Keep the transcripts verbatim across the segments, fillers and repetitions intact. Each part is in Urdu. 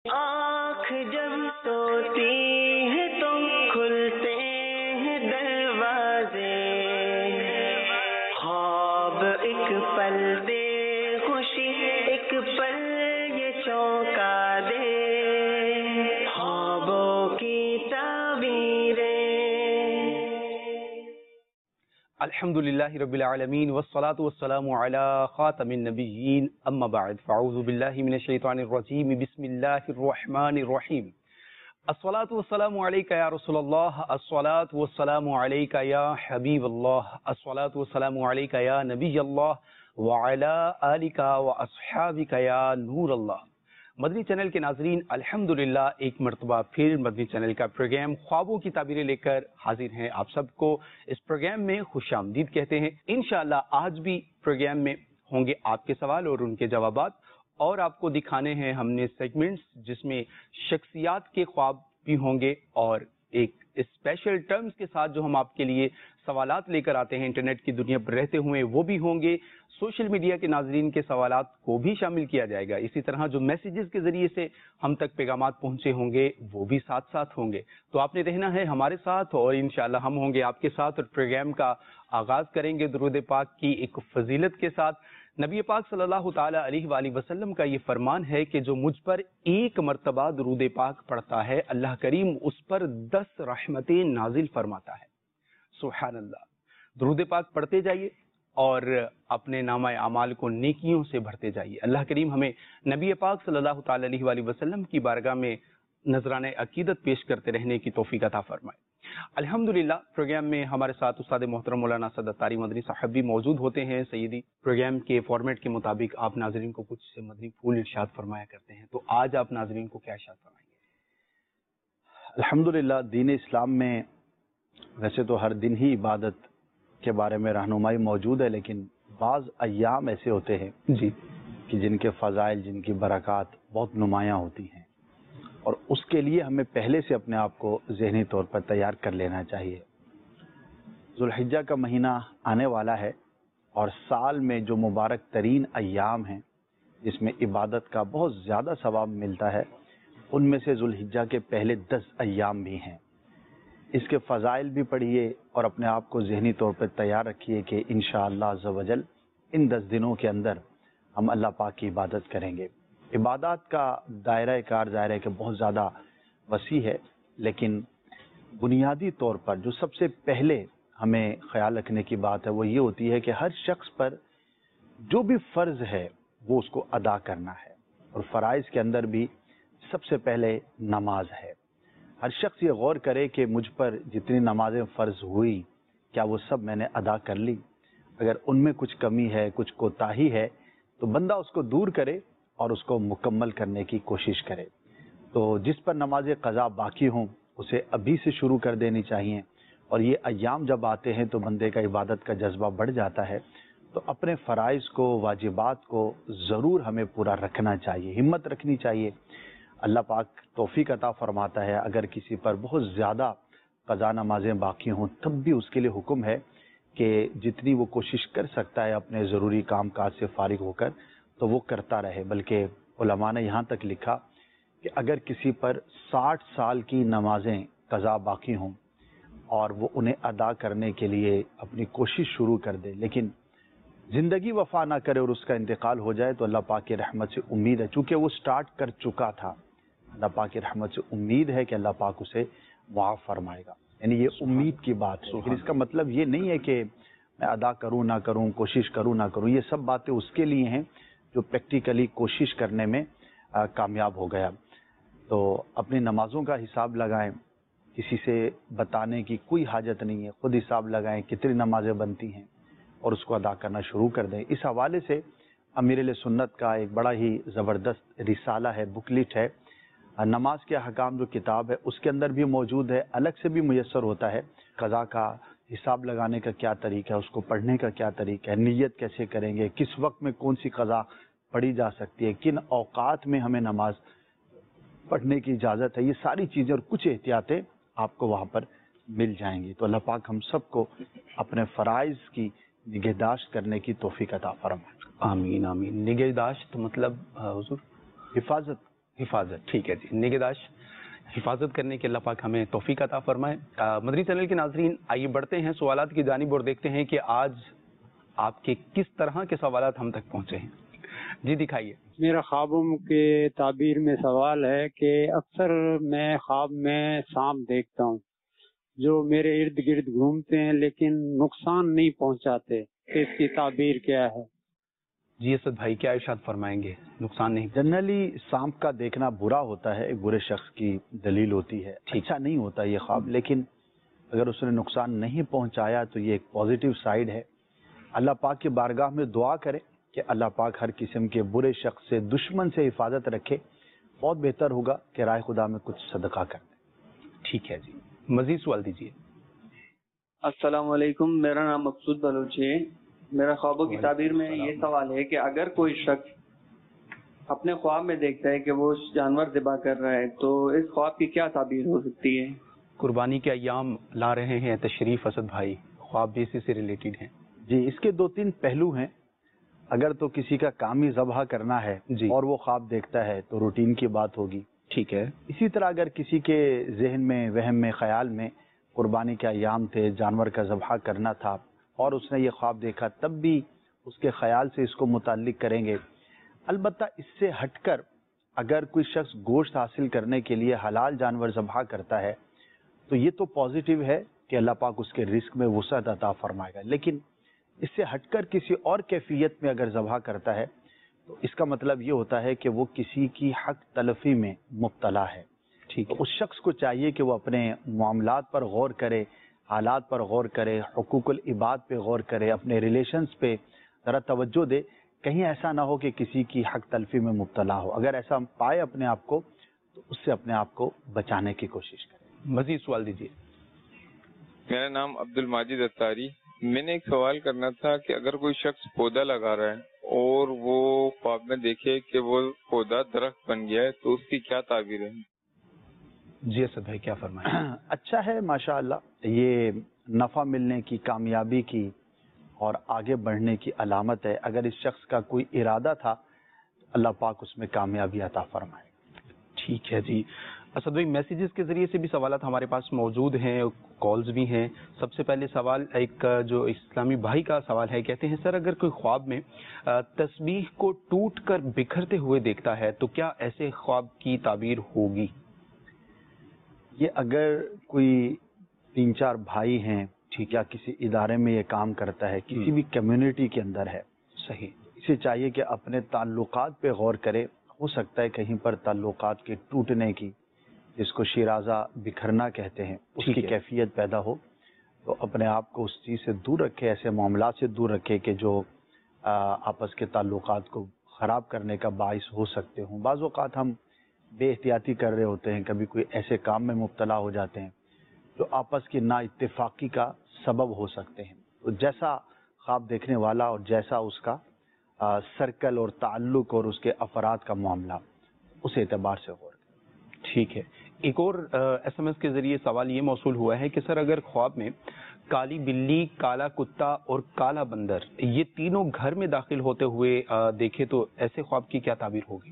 آنکھ جب سوتی ہے تو کھلتے ہیں دروازے، خواب ایک پل دے خوشی ایک پل یہ چونکا دے، خوابوں کی تعبیریں۔ الحمدللہ رب العالمین والصلاة والسلام علی خاتم النبیین، اما بعد فاعوذ باللہ من الشیطان الرجیم، بسم اللہ الرحمن الرحیم۔ الصلاة والسلام علیک یا رسول اللہ، الصلاة والسلام علیک یا حبیب اللہ، الصلاة والسلام علیک یا نبی اللہ وعلی آلک واصحابک یا نور اللہ۔ مدنی چینل کے ناظرین، الحمدللہ ایک مرتبہ پھر مدنی چینل کا پروگرام خوابوں کی تعبیریں لے کر حاضر ہیں۔ آپ سب کو اس پروگرام میں خوش آمدید کہتے ہیں۔ انشاءاللہ آج بھی پروگرام میں ہوں گے آپ کے سوال اور ان کے جوابات، اور آپ کو دکھانے ہیں ہم نے سیگمنٹس جس میں شخصیات کے خواب بھی ہوں گے، اور ایک اسپیشل ٹرمز کے ساتھ جو ہم آپ کے لیے سوالات لے کر آتے ہیں انٹرنیٹ کی دنیا پر رہتے ہوئے، وہ بھی ہوں گے۔ سوشل میڈیا کے ناظرین کے سوالات کو بھی شامل کیا جائے گا۔ اسی طرح جو میسیجز کے ذریعے سے ہم تک پیغامات پہنچے ہوں گے وہ بھی ساتھ ساتھ ہوں گے۔ تو آپ نے رہنا ہے ہمارے ساتھ، اور انشاءاللہ ہم ہوں گے آپ کے ساتھ، اور پروگرام کا آغاز کریں گے درود پاک کی ایک فضیلت کے ساتھ۔ نبی پاک صلی اللہ تعالی علیہ وآلہ وسلم کا یہ فرمان ہے کہ جو مجھ پر ایک مرتبہ درود پاک پڑھتا ہے، اللہ کریم اس پر دس رحمتیں نازل فرماتا ہے۔ سبحان اللہ۔ درود پاک پڑھتے جائیے اور اپنے نامہ اعمال کو نیکیوں سے بھرتے جائیے۔ اللہ کریم ہمیں نبی پاک صلی اللہ تعالی علیہ وآلہ وسلم کی بارگاہ میں نذرانہ عقیدت پیش کرتے رہنے کی توفیق عطا فرمائے۔ الحمدللہ پروگرام میں ہمارے ساتھ استاد محترم مولانا اسد اتاری مدنی صاحب بھی موجود ہوتے ہیں۔ سیدی، پروگرام کے فارمیٹ کے مطابق آپ ناظرین کو کچھ مدنی پھول ارشاد فرمایا کرتے ہیں، تو آج آپ ناظرین کو کیا ارشاد فرمائیں گے؟ الحمدللہ دین اسلام میں ویسے تو ہر دن ہی عبادت کے بارے میں رہنمائی موجود ہے، لیکن بعض ایام ایسے ہوتے ہیں جی کہ جن کے فضائل، جن کی برکات بہت نمایاں ہوتی ہیں، اور اس کے لیے ہمیں پہلے سے اپنے آپ کو ذہنی طور پر تیار کر لینا چاہیے۔ ذوالحجہ کا مہینہ آنے والا ہے، اور سال میں جو مبارک ترین ایام ہیں جس میں عبادت کا بہت زیادہ ثواب ملتا ہے، ان میں سے ذوالحجہ کے پہلے دس ایام بھی ہیں۔ اس کے فضائل بھی پڑھیے اور اپنے آپ کو ذہنی طور پر تیار رکھیے کہ انشاءاللہ عز و جل ان دس دنوں کے اندر ہم اللہ پاک کی عبادت کریں گے۔ عبادات کا دائرہ کار ظاہر ہے کہ بہت زیادہ وسیع ہے، لیکن بنیادی طور پر جو سب سے پہلے ہمیں خیال رکھنے کی بات ہے وہ یہ ہوتی ہے کہ ہر شخص پر جو بھی فرض ہے وہ اس کو ادا کرنا ہے، اور فرائض کے اندر بھی سب سے پہلے نماز ہے۔ ہر شخص یہ غور کرے کہ مجھ پر جتنی نمازیں فرض ہوئی کیا وہ سب میں نے ادا کر لی؟ اگر ان میں کچھ کمی ہے، کچھ کوتاہی ہے، تو بندہ اس کو دور کرے اور اس کو مکمل کرنے کی کوشش کرے۔ تو جس پر نماز قضا باقی ہوں اسے ابھی سے شروع کر دینی چاہیے، اور یہ ایام جب آتے ہیں تو بندے کا عبادت کا جذبہ بڑھ جاتا ہے۔ تو اپنے فرائض کو، واجبات کو ضرور ہمیں پورا رکھنا چاہیے، ہمت رکھنی چاہیے۔ اللہ پاک توفیق عطا فرماتا ہے، اگر کسی پر بہت زیادہ قضا نمازیں باقی ہوں تب بھی اس کے لیے حکم ہے کہ جتنی وہ کوشش کر سکتا ہے اپنے ضروری کام کاج سے فارغ ہو کر تو وہ کرتا رہے۔ بلکہ علماء نے یہاں تک لکھا کہ اگر کسی پر ساٹھ سال کی نمازیں قضا باقی ہوں اور وہ انہیں ادا کرنے کے لیے اپنی کوشش شروع کر دے، لیکن زندگی وفا نہ کرے اور اس کا انتقال ہو جائے، تو اللہ پاک کی رحمت سے امید ہے، چونکہ وہ سٹارٹ کر چکا تھا، اللہ پاک کی رحمت سے امید ہے کہ اللہ پاک اسے معاف فرمائے گا۔ یعنی یہ امید کی بات ہے، لیکن اس کا مطلب یہ نہیں ہے کہ میں ادا کروں نہ کروں، کوشش کروں نہ کروں۔ یہ سب باتیں اس کے لیے ہیں جو پریکٹیکلی کوشش کرنے میں آ, کامیاب ہو گیا۔ تو اپنی نمازوں کا حساب لگائیں، کسی سے بتانے کی کوئی حاجت نہیں ہے، خود حساب لگائیں کتنی نمازیں بنتی ہیں اور اس کو ادا کرنا شروع کر دیں۔ اس حوالے سے امیر اہل سنت کا ایک بڑا ہی زبردست رسالہ ہے، بکلیٹ ہے، نماز کے احکام جو کتاب ہے اس کے اندر بھی موجود ہے، الگ سے بھی میسر ہوتا ہے۔ قضا کا حساب لگانے کا کیا طریقہ ہے، اس کو پڑھنے کا کیا طریقہ ہے، نیت کیسے کریں گے، کس وقت میں کون سی قضا پڑھی جا سکتی ہے، کن اوقات میں ہمیں نماز پڑھنے کی اجازت ہے، یہ ساری چیزیں اور کچھ احتیاطیں آپ کو وہاں پر مل جائیں گی۔ تو اللہ پاک ہم سب کو اپنے فرائض کی نگہداشت کرنے کی توفیق عطا فرمائے۔ آمین آمین۔ نگہداشت مطلب حضور؟ حفاظت حفاظت، ٹھیک ہے جی، نگہداشت حفاظت کرنے کے اللہ پاک ہمیں توفیق عطا فرمائے۔ مدنی چینل کے ناظرین، آئیے بڑھتے ہیں سوالات کی جانب اور دیکھتے ہیں کہ آج آپ کے کس طرح کے سوالات ہم تک پہنچے ہیں۔ جی دکھائیے۔ میرا خوابوں کے تعبیر میں سوال ہے کہ اکثر میں خواب میں سانپ دیکھتا ہوں جو میرے ارد گرد گھومتے ہیں لیکن نقصان نہیں پہنچاتے، اس کی تعبیر کیا ہے؟ جی اسد بھائی کیا ارشاد فرمائیں گے؟ نقصان نہیں جنرلی سانپ کا دیکھنا برا ہوتا ہے، ایک برے شخص کی دلیل ہوتی ہے، اچھا نہیں ہوتا یہ خواب، لیکن اگر اس نے نقصان نہیں پہنچایا تو یہ ایک پازیٹیو سائیڈ ہے۔ اللہ پاک کی بارگاہ میں دعا کریں کہ اللہ پاک ہر قسم کے برے شخص سے، دشمن سے حفاظت رکھے، بہت بہتر ہوگا کہ راہ خدا میں کچھ صدقہ کر دیں۔ ٹھیک ہے جی، مزید سوال دیجیے۔ السلام علیکم، میرا نام مقصود بلوچ ہے۔ میرا خوابوں کی تعبیر میں یہ سوال ہے کہ اگر کوئی شخص اپنے خواب میں دیکھتا ہے کہ وہ جانور ذبح کر رہا ہے تو اس خواب کی کیا تعبیر ہو سکتی ہے؟ قربانی کے ایام لا رہے ہیں تشریف اسد بھائی، خواب بھی اسی سے ریلیٹڈ ہیں۔ جی اس کے دو تین پہلو ہیں۔ اگر تو کسی کا کام ہی ذبح کرنا ہے جی اور وہ خواب دیکھتا ہے تو روٹین کی بات ہوگی، ٹھیک ہے۔ اسی طرح اگر کسی کے ذہن میں، وہم میں، خیال میں قربانی کے ایام تھے، جانور کا ذبح کرنا تھا اور اس نے یہ خواب دیکھا، تب بھی اس کے خیال سے اس کو متعلق کریں گے۔ البتہ اس سے ہٹ کر اگر کوئی شخص گوشت حاصل کرنے کے لیے حلال جانور ذبح کرتا ہے تو یہ تو پازیٹیو ہے کہ اللہ پاک اس کے رزق میں وسعت عطا فرمائے گا، لیکن اس سے ہٹ کر کسی اور کیفیت میں اگر ذبح کرتا ہے تو اس کا مطلب یہ ہوتا ہے کہ وہ کسی کی حق تلفی میں مبتلا ہے۔ ٹھیک ہے، اس شخص کو چاہیے کہ وہ اپنے معاملات پر غور کرے، حالات پر غور کرے، حقوق العباد پہ غور کرے، اپنے ریلیشنز پہ ذرا توجہ دے، کہیں ایسا نہ ہو کہ کسی کی حق تلفی میں مبتلا ہو۔ اگر ایسا پائے اپنے آپ کو تو اس سے اپنے آپ کو بچانے کی کوشش کرے۔ مزید سوال دیجیے۔ میرا نام عبد الماجد اتاری۔ میں نے ایک سوال کرنا تھا کہ اگر کوئی شخص پودا لگا رہا ہے اور وہ خواب میں دیکھے کہ وہ پودا درخت بن گیا ہے تو اس کی کیا تعبیر ہے؟ جی اسد بھائی کیا فرمائیں؟ اچھا ہے، ماشاءاللہ، یہ نفع ملنے کی، کامیابی کی اور آگے بڑھنے کی علامت ہے۔ اگر اس شخص کا کوئی ارادہ تھا تو اللہ پاک اس میں کامیابی عطا فرمائے۔ ٹھیک ہے جی اسد بھائی، میسیجز کے ذریعے سے بھی سوالات ہمارے پاس موجود ہیں، کالز بھی ہیں۔ سب سے پہلے سوال ایک جو اسلامی بھائی کا سوال ہے، کہتے ہیں سر اگر کوئی خواب میں تسبیح کو ٹوٹ کر بکھرتے ہوئے دیکھتا ہے تو کیا ایسے خواب کی تعبیر ہوگی؟ یہ اگر کوئی تین چار بھائی ہیں، ٹھیک، یا کسی ادارے میں یہ کام کرتا ہے، کسی بھی کمیونٹی کے اندر ہے، صحیح، اسے چاہیے کہ اپنے تعلقات پہ غور کرے۔ ہو سکتا ہے کہیں پر تعلقات کے ٹوٹنے کی، جس کو شیرازہ بکھرنا کہتے ہیں، اس کی کیفیت پیدا ہو، تو اپنے آپ کو اس چیز سے دور رکھے، ایسے معاملات سے دور رکھے کہ جو آپس کے تعلقات کو خراب کرنے کا باعث ہو سکتے ہوں۔ بعض اوقات ہم بے احتیاطی کر رہے ہوتے ہیں، کبھی کوئی ایسے کام میں مبتلا ہو جاتے ہیں جو آپس کی نا اتفاقی کا سبب ہو سکتے ہیں۔ تو جیسا خواب دیکھنے والا اور جیسا اس کا سرکل اور تعلق اور اس کے افراد کا معاملہ، اس اعتبار سے غور کریں۔ ٹھیک ہے۔ ایک اور ایس ایم ایس کے ذریعے سوال یہ موصول ہوا ہے کہ سر اگر خواب میں کالی بلی، کالا کتا اور کالا بندر یہ تینوں گھر میں داخل ہوتے ہوئے دیکھے تو ایسے خواب کی کیا تعبیر ہوگی؟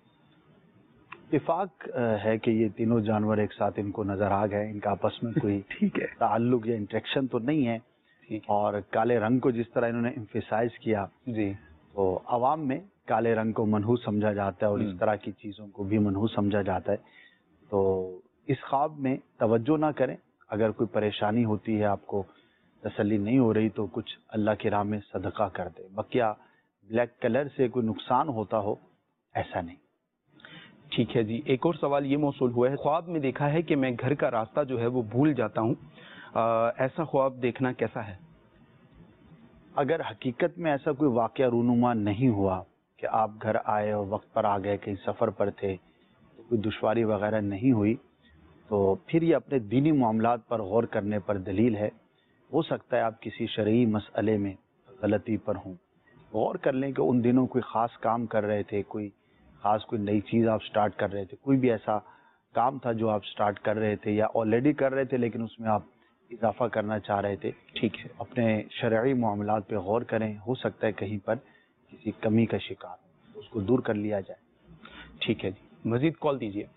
اتفاق ہے کہ یہ تینوں جانور ایک ساتھ ان کو نظر آ گئے، ان کا آپس میں کوئی ٹھیک ہے تعلق یا انٹریکشن تو نہیں ہے۔ اور کالے رنگ کو جس طرح انہوں نے ایمفیسائز کیا، جی، تو عوام میں کالے رنگ کو منحوس سمجھا جاتا ہے اور اس طرح کی چیزوں کو بھی منحوس سمجھا جاتا ہے۔ تو اس خواب میں توجہ نہ کریں۔ اگر کوئی پریشانی ہوتی ہے، آپ کو تسلی نہیں ہو رہی، تو کچھ اللہ کی راہ میں صدقہ کر دیں۔ بقیہ بلیک کلر سے کوئی نقصان ہوتا ہو، ایسا نہیں۔ ٹھیک ہے جی۔ ایک اور سوال یہ موصول ہوا ہے، خواب میں دیکھا ہے کہ میں گھر کا راستہ جو ہے وہ بھول جاتا ہوں، ایسا خواب دیکھنا کیسا ہے؟ اگر حقیقت میں ایسا کوئی واقعہ رونما نہیں ہوا کہ آپ گھر آئے اور وقت پر آ گئے، کہیں سفر پر تھے، تو کوئی دشواری وغیرہ نہیں ہوئی، تو پھر یہ اپنے دینی معاملات پر غور کرنے پر دلیل ہے۔ ہو سکتا ہے آپ کسی شرعی مسئلے میں غلطی پر ہوں، غور کر لیں کہ ان دنوں کوئی خاص کام کر رہے تھے، کوئی خاص کوئی نئی چیز آپ سٹارٹ کر رہے تھے، کوئی بھی ایسا کام تھا جو آپ سٹارٹ کر رہے تھے یا آلریڈی کر رہے تھے لیکن اس میں آپ اضافہ کرنا چاہ رہے تھے۔ ٹھیک ہے، اپنے شرعی معاملات پہ غور کریں، ہو سکتا ہے کہیں پر کسی کمی کا شکار ہو، اس کو دور کر لیا جائے۔ ٹھیک ہے جی۔ مزید کال دیجیے.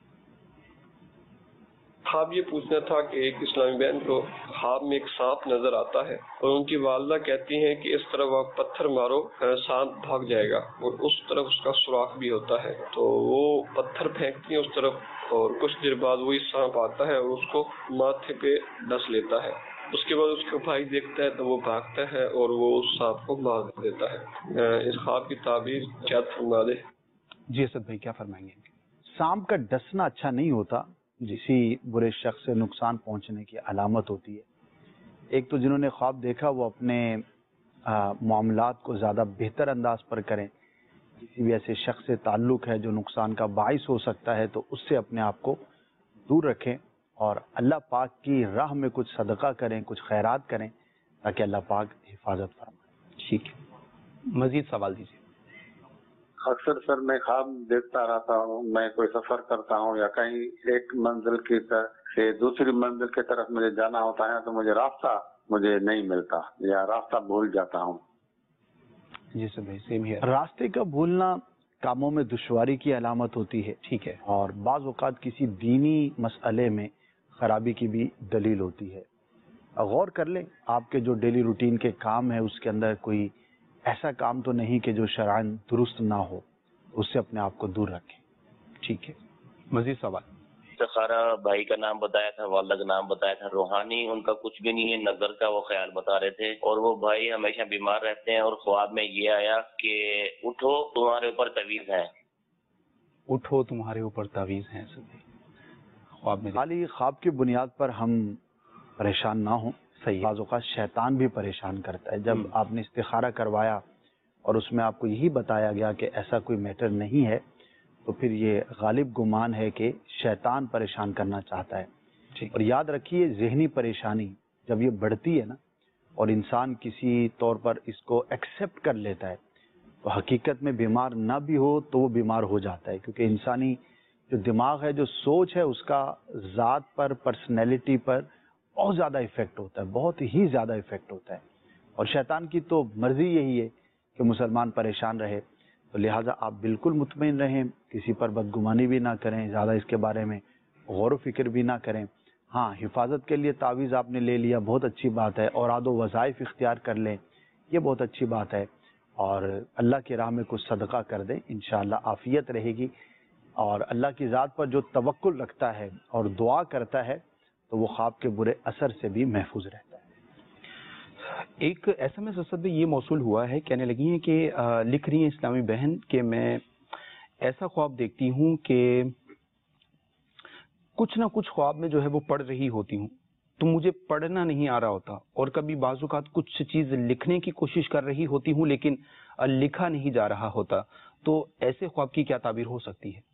خواب یہ پوچھنا تھا کہ ایک اسلامی بہن کو خواب میں ایک سانپ نظر آتا ہے اور ان کی والدہ کہتی ہیں کہ اس طرف آپ پتھر مارو سانپ بھاگ جائے گا، اور اس طرف اس کا سوراخ بھی ہوتا ہے، تو وہ پتھر پھینکتی ہیں اس طرف اور کچھ دیر بعد وہی سانپ آتا ہے اور اس کو ماتھے پہ ڈس لیتا ہے. اس کے بعد اس کا بھائی دیکھتا ہے تو وہ بھاگتا ہے اور وہ اس سانپ کو مار دیتا ہے. اس خواب کی تعبیر کیا فرما دے. جی اسد بھائی کیا فرمائیں گے؟ سانپ کا ڈسنا اچھا نہیں ہوتا، کسی برے شخص سے نقصان پہنچنے کی علامت ہوتی ہے. ایک تو جنہوں نے خواب دیکھا وہ اپنے معاملات کو زیادہ بہتر انداز پر کریں. کسی بھی ایسے شخص سے تعلق ہے جو نقصان کا باعث ہو سکتا ہے تو اس سے اپنے آپ کو دور رکھیں اور اللہ پاک کی راہ میں کچھ صدقہ کریں، کچھ خیرات کریں تاکہ اللہ پاک حفاظت فرمائے. ٹھیک ہے، مزید سوال دیجیے. اکثر سر میں خواب دیکھتا رہتا ہوں، میں کوئی سفر کرتا ہوں یا کہیں ایک منزل کی طرف سے دوسری منزل کی طرف مجھے جانا ہوتا ہے تو مجھے راستہ مجھے نہیں ملتا یا راستہ بھول جاتا ہوں. جی سر بھائی سیم ہی. راستے کا بھولنا کاموں میں دشواری کی علامت ہوتی ہے. ٹھیک ہے. اور بعض اوقات کسی دینی مسئلے میں خرابی کی بھی دلیل ہوتی ہے. غور کر لیں آپ کے جو ڈیلی روٹین کے کام ہے اس کے اندر کوئی ایسا کام تو نہیں کہ جو شرعاً درست نہ ہو، اس سے اپنے آپ کو دور رکھیں. ٹھیک ہے، مزید سوال. استخارہ بھائی کا نام بتایا تھا، والدہ کا نام بتایا تھا، روحانی ان کا کچھ بھی نہیں ہے، نظر کا وہ خیال بتا رہے تھے، اور وہ بھائی ہمیشہ بیمار رہتے ہیں، اور خواب میں یہ آیا کہ اٹھو تمہارے اوپر تعویذ ہیں. اٹھو تمہارے اوپر تعویذ ہیں. خواب میں خالی خواب کی بنیاد پر ہم پریشان نہ ہوں. صحیح. بعض اوقات شیطان بھی پریشان کرتا ہے. جب آپ نے استخارہ کروایا اور اس میں آپ کو یہی بتایا گیا کہ ایسا کوئی میٹر نہیں ہے تو پھر یہ غالب گمان ہے کہ شیطان پریشان کرنا چاہتا ہے. اور یاد رکھیے ذہنی پریشانی جب یہ بڑھتی ہے نا اور انسان کسی طور پر اس کو ایکسیپٹ کر لیتا ہے تو حقیقت میں بیمار نہ بھی ہو تو وہ بیمار ہو جاتا ہے، کیونکہ انسانی جو دماغ ہے، جو سوچ ہے، اس کا ذات پر، پرسنالٹی پر بہت زیادہ ایفیکٹ ہوتا ہے، بہت ہی زیادہ ایفیکٹ ہوتا ہے. اور شیطان کی تو مرضی یہی ہے کہ مسلمان پریشان رہے. تو لہٰذا آپ بالکل مطمئن رہیں، کسی پر بدگمانی بھی نہ کریں، زیادہ اس کے بارے میں غور و فکر بھی نہ کریں. ہاں، حفاظت کے لیے تعویذ آپ نے لے لیا، بہت اچھی بات ہے. اوراد و وظائف اختیار کر لیں، یہ بہت اچھی بات ہے. اور اللہ کی راہ میں کچھ صدقہ کر دیں، انشاءاللہ عافیت رہے گی. اور اللہ کی ذات پر جو توکل رکھتا ہے اور دعا کرتا ہے تو وہ خواب کے برے اثر سے بھی محفوظ رہتا ہے. ایک ایس ایم ایس اسد میں یہ موصول ہوا ہے، کہنے لگی ہیں کہ لکھ رہی ہیں اسلامی بہن کہ میں ایسا خواب دیکھتی ہوں کہ کچھ نہ کچھ خواب میں جو ہے وہ پڑھ رہی ہوتی ہوں تو مجھے پڑھنا نہیں آ رہا ہوتا، اور کبھی بعض اوقات کچھ چیز لکھنے کی کوشش کر رہی ہوتی ہوں لیکن لکھا نہیں جا رہا ہوتا. تو ایسے خواب کی کیا تعبیر ہو سکتی ہے؟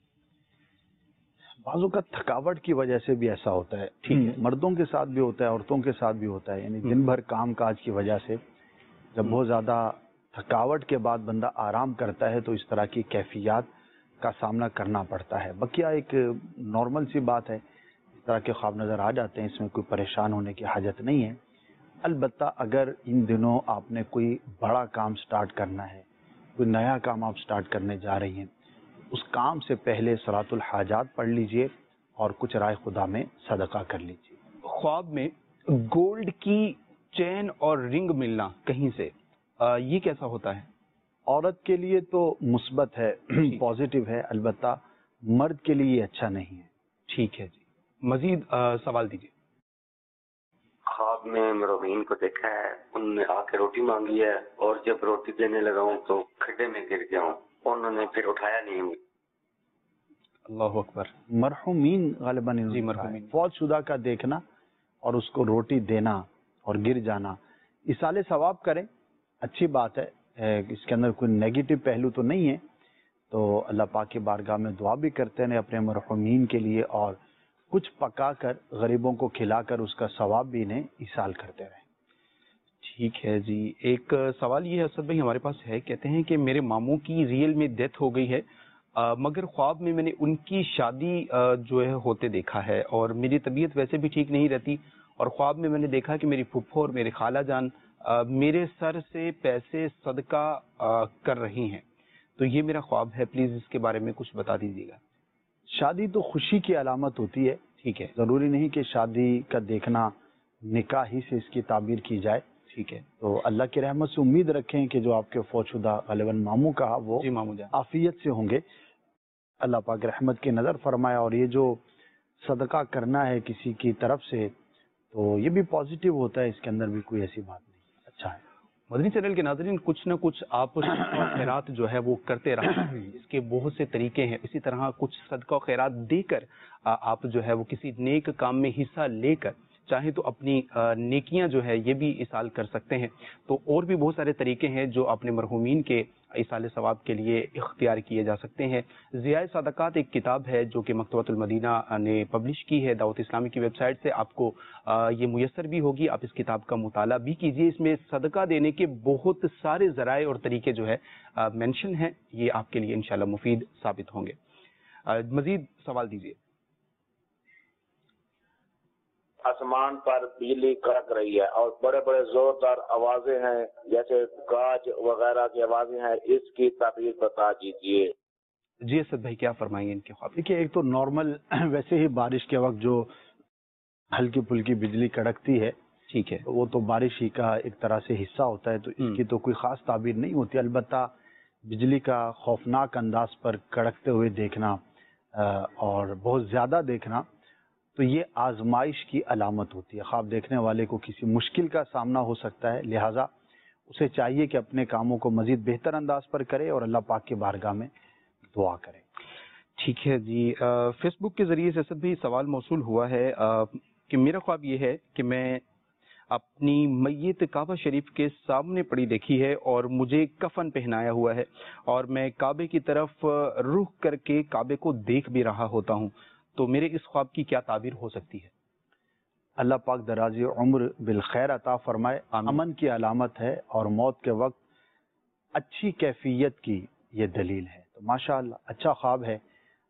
بعض اوقات تھکاوٹ کی وجہ سے بھی ایسا ہوتا ہے. ٹھیک ہے، مردوں کے ساتھ بھی ہوتا ہے، عورتوں کے ساتھ بھی ہوتا ہے. یعنی دن بھر کام کاج کی وجہ سے جب بہت زیادہ تھکاوٹ کے بعد بندہ آرام کرتا ہے تو اس طرح کی کیفیات کا سامنا کرنا پڑتا ہے. بقیہ ایک نارمل سی بات ہے، اس طرح کے خواب نظر آ جاتے ہیں، اس میں کوئی پریشان ہونے کی حاجت نہیں ہے. البتہ اگر ان دنوں آپ نے کوئی بڑا کام سٹارٹ کرنا ہے، کوئی نیا کام آپ سٹارٹ کرنے جا رہی ہیں، اس کام سے پہلے صلاۃ الحاجات پڑھ لیجئے اور کچھ رائے خدا میں صدقہ کر لیجئے. خواب میں گولڈ کی چین اور رنگ ملنا کہیں سے، آ, یہ کیسا ہوتا ہے؟ عورت کے لیے تو مثبت ہے، پازیٹیو ہے، البتہ مرد کے لیے یہ اچھا نہیں ہے. ٹھیک ہے جی، مزید آ, سوال دیجیے. خواب میں مروین کو دیکھا ہے، انہوں نے آ کے روٹی مانگی ہے اور جب روٹی دینے لگا ہوں تو کھڈے میں گر گیا ہوں، انہوں نے پھر اٹھایا نہیں ہوں. اللہ اکبر. مرحومین غالباً جی مرحومین، فوت شدہ کا دیکھنا اور اس کو روٹی دینا اور گر جانا، اصالِ ثواب کریں، اچھی بات ہے، اس کے اندر کوئی نیگیٹو پہلو تو نہیں ہے. تو اللہ پاک کی بارگاہ میں دعا بھی کرتے ہیں اپنے مرحومین کے لیے اور کچھ پکا کر غریبوں کو کھلا کر اس کا ثواب بھی انہیں ایصال کرتے رہیں. ٹھیک ہے جی. ایک سوال یہ اسد بھائی ہمارے پاس ہے، کہتے ہیں کہ میرے ماموں کی ریئل میں ڈیتھ ہو گئی ہے، آ, مگر خواب میں میں نے ان کی شادی آ, جو ہے ہوتے دیکھا ہے، اور میری طبیعت ویسے بھی ٹھیک نہیں رہتی، اور خواب میں میں نے دیکھا کہ میری پھپھو اور میرے خالہ جان آ, میرے سر سے پیسے صدقہ آ, کر رہی ہیں. تو یہ میرا خواب ہے، پلیز اس کے بارے میں کچھ بتا دیجیے گا. شادی تو خوشی کی علامت ہوتی ہے، ٹھیک ہے، ضروری نہیں کہ شادی کا دیکھنا نکاح ہی سے اس کی تعبیر کی جائے. ٹھیک ہے، تو اللہ کی رحمت سے امید رکھیں کہ جو آپ کے فوت شدہ غالباً ماموں کہا وہ جی ماموں جان، عافیت سے ہوں گے. اللہ پاک رحمت کی نظر فرمائے. اور یہ جو صدقہ کرنا ہے کسی کی طرف سے تو یہ بھی پازیٹیو ہوتا ہے، اس کے اندر بھی کوئی ایسی بات نہیں. اچھا ہے. مدنی چینل کے ناظرین، کچھ نہ کچھ آپ صدقہ و خیرات جو ہے وہ کرتے رہیں. اس کے بہت سے طریقے ہیں. اسی طرح کچھ صدقہ و خیرات دے کر آ- آپ جو ہے وہ کسی نیک کام میں حصہ لے کر چاہیں تو اپنی آ، نیکیاں جو ہے یہ بھی ایصال کر سکتے ہیں. تو اور بھی بہت سارے طریقے ہیں جو اپنے مرحومین کے ایصال ثواب کے لیے اختیار کیے جا سکتے ہیں. ضیاء صدقات ایک کتاب ہے جو کہ مکتبۃ المدینہ نے پبلش کی ہے دعوت اسلامی کی ویب سائٹ سے. آپ کو آ، یہ میسر بھی ہوگی. آپ اس کتاب کا مطالعہ بھی کیجیے. اس میں صدقہ دینے کے بہت سارے ذرائع اور طریقے جو ہے مینشن ہیں. یہ آپ کے لیے انشاءاللہ مفید ثابت ہوں گے. آ، مزید سوال دیجیے. آسمان پر بجلی کڑک رہی ہے اور بڑے بڑے زوردار آوازیں ہیں جیسے گاج وغیرہ کی آوازیں ہیں، اس کی تعبیر بتا دیجیے. جی اسد بھائی کیا فرمائیں گے ان کے خواب؟ دیکھیے ایک تو نارمل ویسے ہی بارش کے وقت جو ہلکی پھلکی بجلی کڑکتی ہے، ٹھیک ہے، وہ تو بارش ہی کا ایک طرح سے حصہ ہوتا ہے. تو اس کی تو کوئی خاص تعبیر نہیں ہوتی. البتہ بجلی کا خوفناک انداز پر کڑکتے ہوئے دیکھنا اور بہت زیادہ دیکھنا تو یہ آزمائش کی علامت ہوتی ہے. خواب دیکھنے والے کو کسی مشکل کا سامنا ہو سکتا ہے، لہٰذا اسے چاہیے کہ اپنے کاموں کو مزید بہتر انداز پر کرے اور اللہ پاک کی بارگاہ میں دعا کرے. ٹھیک ہے جی. فیس بک کے ذریعے سے اسد بھی سوال موصول ہوا ہے آ، کہ میرا خواب یہ ہے کہ میں اپنی میت کعبہ شریف کے سامنے پڑی دیکھی ہے اور مجھے کفن پہنایا ہوا ہے اور میں کعبے کی طرف رخ کر کے کعبے کو دیکھ بھی رہا ہوتا ہوں. تو میرے اس خواب کی کیا تعبیر ہو سکتی ہے؟ اللہ پاک درازی عمر بالخیر عطا فرمائے. امن کی علامت ہے اور موت کے وقت اچھی کیفیت کی یہ دلیل ہے. تو ماشاءاللہ اچھا خواب ہے.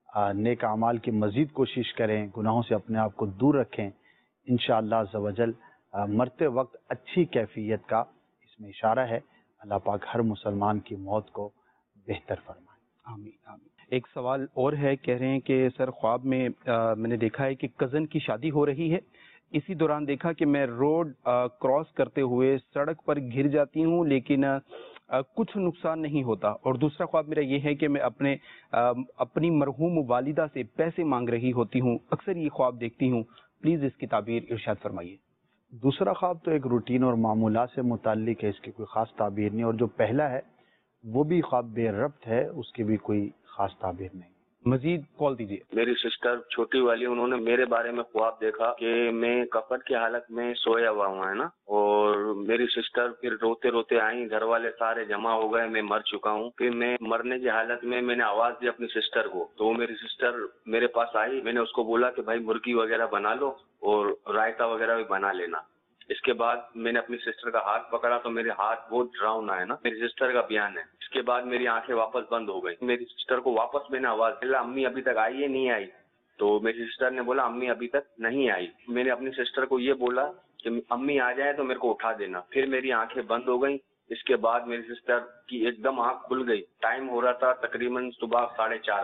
نیک اعمال کی مزید کوشش کریں، گناہوں سے اپنے آپ کو دور رکھیں. انشاءاللہ عز و جل مرتے وقت اچھی کیفیت کا اس میں اشارہ ہے. اللہ پاک ہر مسلمان کی موت کو بہتر فرمائے. آمین آمین. ایک سوال اور ہے، کہہ رہے ہیں کہ سر خواب میں آ, میں نے دیکھا ہے کہ کزن کی شادی ہو رہی ہے. اسی دوران دیکھا کہ میں روڈ آ, کراس کرتے ہوئے سڑک پر گر جاتی ہوں لیکن آ, کچھ نقصان نہیں ہوتا. اور دوسرا خواب میرا یہ ہے کہ میں اپنے آ, اپنی مرحوم والدہ سے پیسے مانگ رہی ہوتی ہوں. اکثر یہ خواب دیکھتی ہوں. پلیز اس کی تعبیر ارشاد فرمائیے. دوسرا خواب تو ایک روٹین اور معمولات سے متعلق ہے، اس کی کوئی خاص تعبیر نہیں. اور جو پہلا ہے وہ بھی خواب بے ربط ہے، اس کی بھی کوئی خاص تعبیر نہیں. مزید کال دیجیے. میری سسٹر چھوٹی والی، انہوں نے میرے بارے میں خواب دیکھا کہ میں کفن کی حالت میں سویا ہوا ہوں ہے نا، اور میری سسٹر پھر روتے روتے آئیں، گھر والے سارے جمع ہو گئے، میں مر چکا ہوں. پھر میں مرنے کی حالت میں میں نے آواز دی اپنی سسٹر کو، تو وہ میری سسٹر میرے پاس آئی. میں نے اس کو بولا کہ بھائی مرغی وغیرہ بنا لو اور رائتا وغیرہ بھی بنا لینا. اس کے بعد میں نے اپنی سسٹر کا ہاتھ پکڑا تو میرے ہاتھ بہت ڈراؤن آیا نا. میری سسٹر کا بیان ہے. اس کے بعد میری آنکھیں واپس بند ہو گئی. میری سسٹر کو واپس میں نے آواز دی، امی ابھی تک آئی ہے نہیں آئی؟ تو میری سسٹر نے بولا امی ابھی تک نہیں آئی. میں نے اپنی سسٹر کو یہ بولا کہ امی آ جائیں تو میرے کو اٹھا دینا. پھر میری آنکھیں بند ہو گئیں. اس کے بعد میری سسٹر کی ایک دم آنکھ کھل گئی. ٹائم ہو رہا تھا تقریباً صبح ساڑھے چار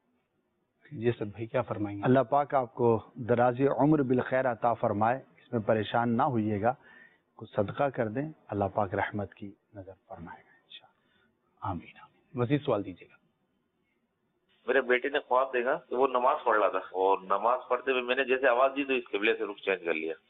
بجے. جی سر بھائی کیا فرمائیں گے؟ اللہ پاک آپ کو دراز عمر بالخیر عطا فرمائے. اس میں پریشان نہ ہوئیے گا، کچھ صدقہ کر دیں، اللہ پاک رحمت کی نظر فرمائے گا انشاءاللہ. آمین آمین. مزید سوال دیجیے گا. میرے بیٹے نے خواب دیکھا کہ وہ نماز پڑھ رہا تھا اور نماز پڑھتے ہوئے میں نے جیسے آواز دی تو اس قبلے سے رخ چینج کر لیا.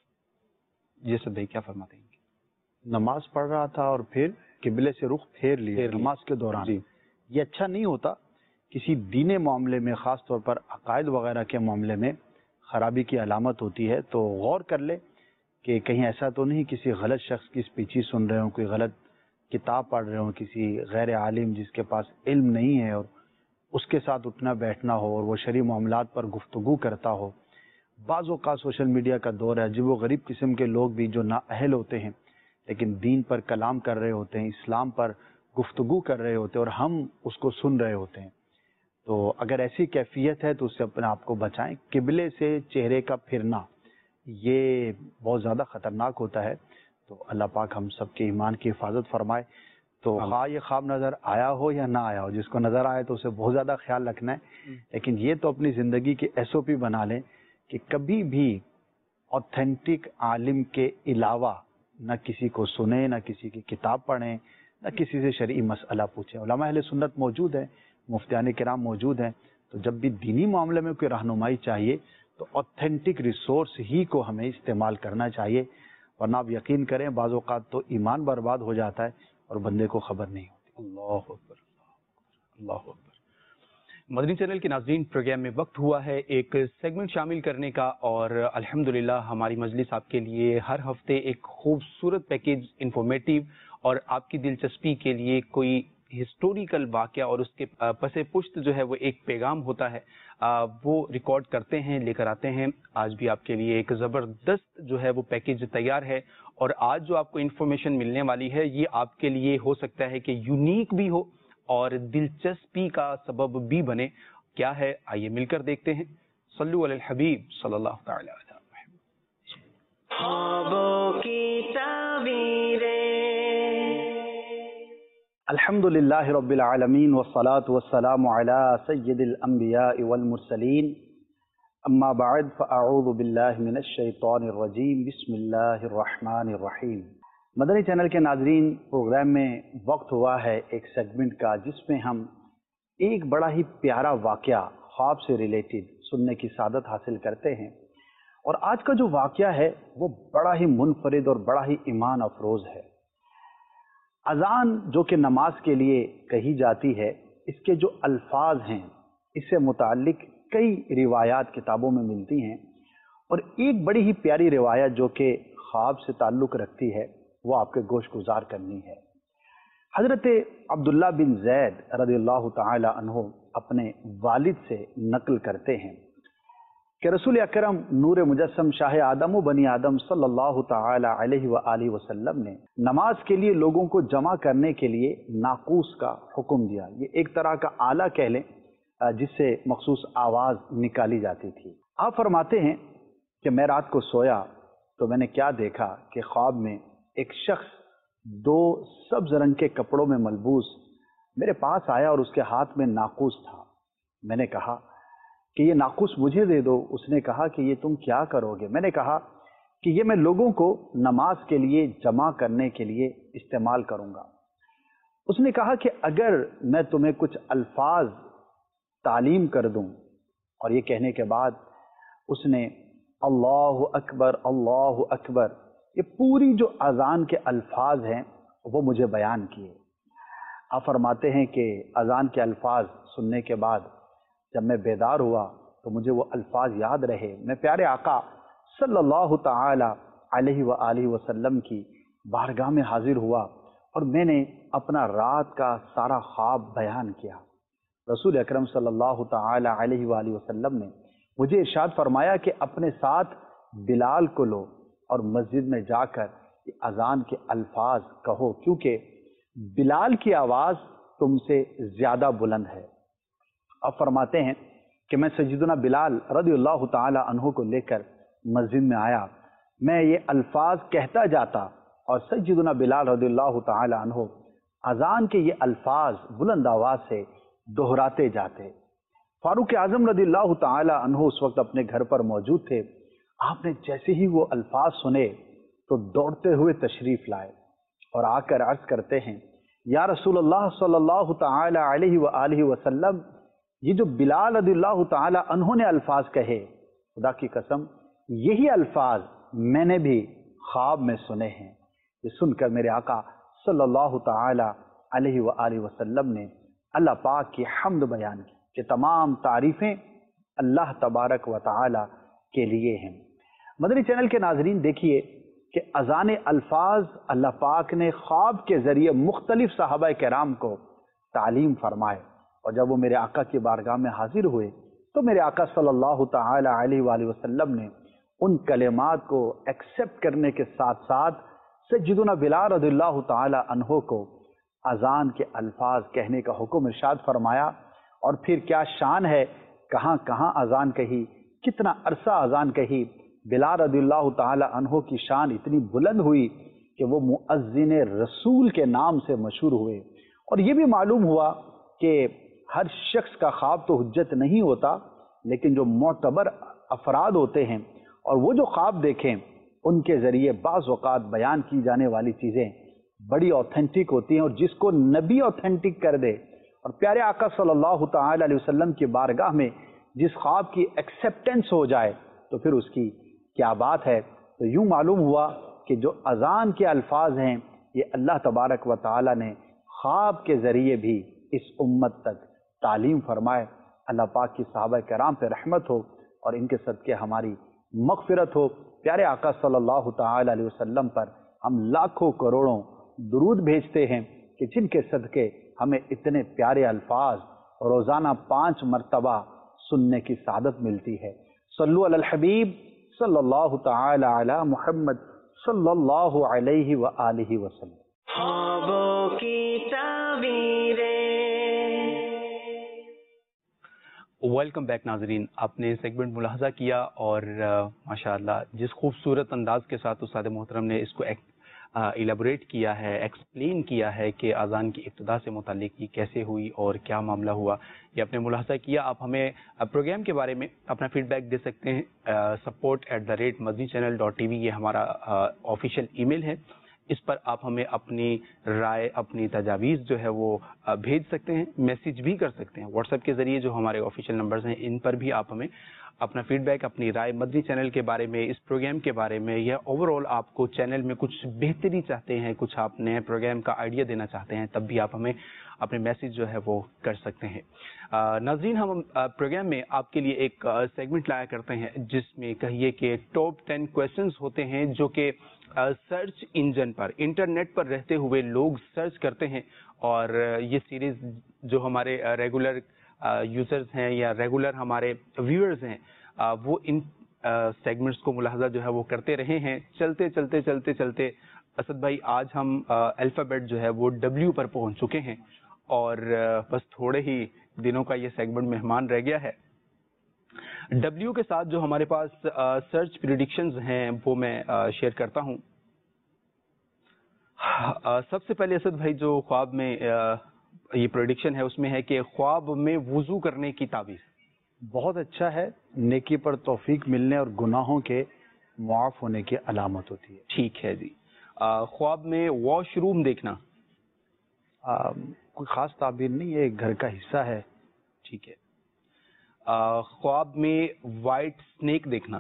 جی سر بھائی کیا فرماتے ہیں؟ نماز پڑھ رہا تھا اور پھر قبلے سے رخ پھیر لیا نماز کے دوران. جی. یہ اچھا نہیں ہوتا. کسی دینی معاملے میں، خاص طور پر عقائد وغیرہ کے معاملے میں خرابی کی علامت ہوتی ہے. تو غور کر لے کہ کہیں ایسا تو نہیں کسی غلط شخص کی اسپیچی سن رہے ہوں، کوئی غلط کتاب پڑھ رہے ہوں، کسی غیر عالم جس کے پاس علم نہیں ہے اور اس کے ساتھ اٹھنا بیٹھنا ہو اور وہ شرعی معاملات پر گفتگو کرتا ہو. بعض اوقات سوشل میڈیا کا دور ہے، عجیب و غریب قسم کے لوگ بھی جو نااہل ہوتے ہیں لیکن دین پر کلام کر رہے ہوتے ہیں، اسلام پر گفتگو کر رہے ہوتے ہیں اور ہم اس کو سن رہے ہوتے ہیں. تو اگر ایسی کیفیت ہے تو اس سے اپنے آپ کو بچائیں. قبلے سے چہرے کا پھرنا یہ بہت زیادہ خطرناک ہوتا ہے. تو اللہ پاک ہم سب کے ایمان کی حفاظت فرمائے. تو خواہ یہ خواب نظر آیا ہو یا نہ آیا ہو، جس کو نظر آئے تو اسے بہت زیادہ خیال رکھنا ہے، لیکن یہ تو اپنی زندگی کی ایس او پی بنا لیں کہ کبھی بھی اوتھینٹک عالم کے علاوہ نہ کسی کو سنیں، نہ کسی کی کتاب پڑھیں، نہ کسی سے شرعی مسئلہ پوچھیں۔ علماء اہل سنت موجود ہیں، مفتیان کرام موجود ہیں، تو جب بھی دینی معاملے میں کوئی رہنمائی چاہیے تو اوتھینٹک ریسورس ہی کو ہمیں استعمال کرنا چاہیے، ورنہ آپ یقین کریں بعض اوقات تو ایمان برباد ہو جاتا ہے اور بندے کو خبر نہیں ہوتی۔ اللہ اکبر، اللہ اکبر۔ مدنی چینل کے ناظرین، پروگرام میں وقت ہوا ہے ایک سیگمنٹ شامل کرنے کا، اور الحمدللہ ہماری مجلس آپ کے لیے ہر ہفتے ایک خوبصورت پیکیج انفارمیٹیو اور آپ کی دلچسپی کے لیے کوئی ہسٹوریکل واقعہ اور اس کے پس پشت جو ہے وہ ایک پیغام ہوتا ہے، وہ ریکارڈ کرتے ہیں، لے کر آتے ہیں۔ آج بھی آپ کے لیے ایک زبردست جو ہے وہ پیکیج تیار ہے، اور آج جو آپ کو انفارمیشن ملنے والی ہے یہ آپ کے لیے ہو سکتا ہے کہ یونیک بھی ہو اور دلچسپی کا سبب بھی بنے۔ کیا ہے آئیے مل کر دیکھتے ہیں۔ صلو علی الحبیب صلی اللہ تعالی علیہ وسلم۔ خوابوں کی تعبیریں۔ الحمد للہ رب العالمین والصلاة والسلام علی سید الانبیاء والمرسلین، اما بعد فاعوذ باللہ من الشیطان الرجیم، بسم اللہ الرحمن الرحیم۔ مدنی چینل کے ناظرین، پروگرام میں وقت ہوا ہے ایک سیگمنٹ کا جس میں ہم ایک بڑا ہی پیارا واقعہ خواب سے ریلیٹڈ سننے کی سعادت حاصل کرتے ہیں، اور آج کا جو واقعہ ہے وہ بڑا ہی منفرد اور بڑا ہی ایمان افروز ہے۔ اذان جو کہ نماز کے لیے کہی جاتی ہے، اس کے جو الفاظ ہیں اس سے متعلق کئی روایات کتابوں میں ملتی ہیں، اور ایک بڑی ہی پیاری روایت جو کہ خواب سے تعلق رکھتی ہے وہ آپ کے گوش گزار کرنی ہے۔ حضرت عبداللہ بن زید رضی اللہ تعالی عنہ اپنے والد سے نقل کرتے ہیں کہ رسول اکرم نور مجسم شاہ آدم و بنی آدم صلی اللہ تعالی علیہ وآلہ وسلم نے نماز کے لیے لوگوں کو جمع کرنے کے لیے ناقوس کا حکم دیا۔ یہ ایک طرح کا آلہ کہہ لیں جس سے مخصوص آواز نکالی جاتی تھی۔ آپ فرماتے ہیں کہ میں رات کو سویا تو میں نے کیا دیکھا کہ خواب میں ایک شخص دو سبز رنگ کے کپڑوں میں ملبوس میرے پاس آیا اور اس کے ہاتھ میں ناقوس تھا۔ میں نے کہا کہ یہ ناقوس مجھے دے دو۔ اس نے کہا کہ یہ تم کیا کرو گے؟ میں نے کہا کہ یہ میں لوگوں کو نماز کے لیے جمع کرنے کے لیے استعمال کروں گا۔ اس نے کہا کہ اگر میں تمہیں کچھ الفاظ تعلیم کر دوں، اور یہ کہنے کے بعد اس نے اللہ اکبر اللہ اکبر یہ پوری جو اذان کے الفاظ ہیں وہ مجھے بیان کیے۔ آپ فرماتے ہیں کہ اذان کے الفاظ سننے کے بعد جب میں بیدار ہوا تو مجھے وہ الفاظ یاد رہے۔ میں پیارے آقا صلی اللہ تعالی علیہ وآلہ وسلم کی بارگاہ میں حاضر ہوا اور میں نے اپنا رات کا سارا خواب بیان کیا۔ رسول اکرم صلی اللہ تعالی علیہ وآلہ وسلم نے مجھے ارشاد فرمایا کہ اپنے ساتھ بلال کو لو اور مسجد میں جا کر اذان کے الفاظ کہو، کیونکہ بلال کی آواز تم سے زیادہ بلند ہے۔ اب فرماتے ہیں کہ میں سیدنا بلال رضی اللہ تعالی عنہ کو لے کر مسجد میں آیا۔ میں یہ الفاظ کہتا جاتا اور سیدنا بلال رضی اللہ تعالی عنہ اذان کے یہ الفاظ بلند آواز سے دہراتے جاتے۔ فاروق اعظم رضی اللہ تعالی عنہ اس وقت اپنے گھر پر موجود تھے۔ آپ نے جیسے ہی وہ الفاظ سنے تو دوڑتے ہوئے تشریف لائے اور آ کر عرض کرتے ہیں یا رسول اللہ صلی اللہ تعالی علیہ وآلہ وسلم، یہ جو بلال رضی اللہ تعالی عنہ نے الفاظ کہے، خدا کی قسم یہی الفاظ میں نے بھی خواب میں سنے ہیں۔ یہ سن کر میرے آقا صلی اللہ تعالی علیہ وآلہ وسلم نے اللہ پاک کی حمد بیان کی کہ تمام تعریفیں اللہ تبارک و تعالی کے لیے ہیں۔ مدنی چینل کے ناظرین، دیکھیے کہ اذان الفاظ اللہ پاک نے خواب کے ذریعے مختلف صحابہ کرام کو تعلیم فرمائے، اور جب وہ میرے آقا کی بارگاہ میں حاضر ہوئے تو میرے آقا صلی اللہ تعالی علیہ وآلہ وسلم نے ان کلمات کو ایکسپٹ کرنے کے ساتھ ساتھ سیدنا بلال رضی اللہ تعالی عنہ کو اذان کے الفاظ کہنے کا حکم ارشاد فرمایا۔ اور پھر کیا شان ہے، کہاں کہاں اذان کہی، کتنا عرصہ اذان کہی۔ بلال رضی اللہ تعالی عنہ کی شان اتنی بلند ہوئی کہ وہ مؤذن رسول کے نام سے مشہور ہوئے. اور یہ بھی معلوم ہوا کہ ہر شخص کا خواب تو حجت نہیں ہوتا، لیکن جو معتبر افراد ہوتے ہیں اور وہ جو خواب دیکھیں ان کے ذریعے بعض اوقات بیان کی جانے والی چیزیں بڑی اوتھینٹک ہوتی ہیں، اور جس کو نبی اوتھینٹک کر دے اور پیارے آقا صلی اللہ تعالی علیہ وسلم کی بارگاہ میں جس خواب کی ایکسیپٹنس ہو جائے تو پھر اس کی کیا بات ہے. تو یوں معلوم ہوا کہ جو اذان کے الفاظ ہیں یہ اللہ تبارک و تعالی نے خواب کے ذریعے بھی اس امت تک تعلیم فرمائے. اللہ پاک کی صحابہ کرام پہ رحمت ہو اور ان کے صدقے ہماری مغفرت ہو. پیارے آقا صلی اللہ تعالی علیہ وسلم پر ہم لاکھوں کروڑوں درود بھیجتے ہیں کہ جن کے صدقے ہمیں اتنے پیارے الفاظ روزانہ پانچ مرتبہ سننے کی سعادت ملتی ہے. صلو علی الحبیب صلی اللہ تعالی علی محمد صلی اللہ علیہ وآلہ وسلم. خوابوں کی تعبیریں. ویلکم بیک ناظرین، آپ نے سیگمنٹ ملاحظہ کیا اور ماشاء اللہ جس خوبصورت انداز کے ساتھ استاد محترم نے اس کو ایلیبوریٹ کیا ہے، ایکسپلین کیا ہے کہ اذان کی ابتدا سے متعلق یہ کیسے ہوئی اور کیا معاملہ ہوا، یہ آپ نے ملاحظہ کیا. آپ ہمیں پروگرام کے بارے میں اپنا فیڈ بیک دے سکتے ہیں. Support at the rate Madani channel dot T V یہ ہمارا آفیشیل ای میل ہے. اس پر آپ ہمیں اپنی رائے، اپنی تجاویز جو ہے وہ بھیج سکتے ہیں، میسیج بھی کر سکتے ہیں. واٹس ایپ کے ذریعے جو ہمارے آفیشیل نمبرز ہیں ان پر بھی آپ ہمیں اپنا فیڈ بیک، اپنی رائے مدنی چینل کے بارے میں، اس پروگرام کے بارے میں، یا اوور آل آپ کو چینل میں کچھ بہتری چاہتے ہیں، کچھ آپ نئے پروگرام کا آئیڈیا دینا چاہتے ہیں، تب بھی آپ ہمیں اپنے میسیج جو ہے وہ کر سکتے ہیں. ناظرین، ہم پروگرام میں آپ کے لیے ایک سیگمنٹ لایا کرتے ہیں جس میں کہیے کہ ٹاپ ٹین کویشچنز ہوتے ہیں جو کہ سرچ انجن پر، انٹرنیٹ پر رہتے ہوئے لوگ سرچ کرتے ہیں. اور یہ سیریز جو ہمارے ریگولر یوزرز ہیں یا ریگولر ہمارے ویورز ہیں وہ ان سیگمنٹس کو ملاحظہ جو ہے وہ کرتے رہے ہیں. چلتے چلتے چلتے چلتے اسد بھائی آج ہم الفابیٹ جو ہے وہ ڈبلیو پر پہنچ چکے ہیں اور بس تھوڑے ہی دنوں کا یہ سیگمنٹ مہمان رہ گیا ہے. ڈبلیو کے ساتھ جو ہمارے پاس سرچ پریڈکشنز ہیں وہ میں شیئر کرتا ہوں. سب سے پہلے اسد بھائی جو خواب میں یہ پریڈکشن ہے اس میں ہے کہ خواب میں وضو کرنے کی تعبیر. بہت اچھا ہے، نیکی پر توفیق ملنے اور گناہوں کے معاف ہونے کی علامت ہوتی ہے. ٹھیک ہے جی. خواب میں واش روم دیکھنا. کوئی خاص تعبیر نہیں، یہ گھر کا حصہ ہے. ٹھیک ہے. خواب میں وائٹ سنیک دیکھنا.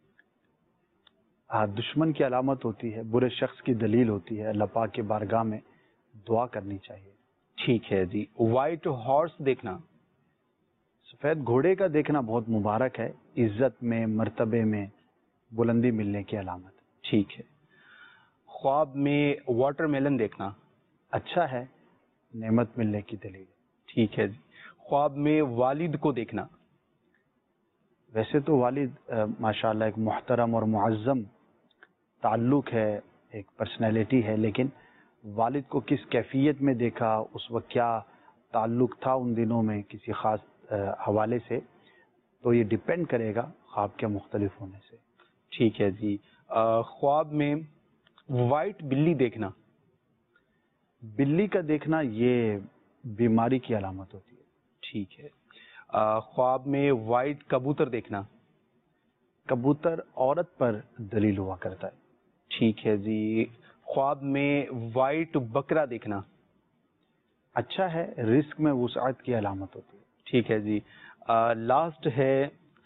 دشمن کی علامت ہوتی ہے، برے شخص کی دلیل ہوتی ہے. اللہ پاک کے بارگاہ میں دعا کرنی چاہیے. ٹھیک ہے جی. وائٹ ہارس دیکھنا. سفید گھوڑے کا دیکھنا بہت مبارک ہے، عزت میں، مرتبے میں بلندی ملنے کی علامت. ٹھیک ہے. خواب میں واٹر میلن دیکھنا. اچھا ہے، نعمت ملنے کی دلیل. ٹھیک ہے جی. خواب میں والد کو دیکھنا. ویسے تو والد ماشاءاللہ ایک محترم اور معظم تعلق ہے، ایک پرسنالٹی ہے، لیکن والد کو کس کیفیت میں دیکھا، اس وقت کیا تعلق تھا ان دنوں میں کسی خاص حوالے سے، تو یہ ڈیپینڈ کرے گا خواب کے مختلف ہونے سے. ٹھیک ہے جی. خواب میں وائٹ بلی دیکھنا. بلی کا دیکھنا یہ بیماری کی علامت ہوتی ہے. ٹھیک ہے. خواب میں وائٹ کبوتر دیکھنا. کبوتر عورت پر دلیل ہوا کرتا ہے. ٹھیک ہے جی. خواب میں وائٹ بکرا دیکھنا. اچھا ہے، رزق میں وسعت کی علامت ہوتی ہے. ٹھیک ہے جی. لاسٹ ہے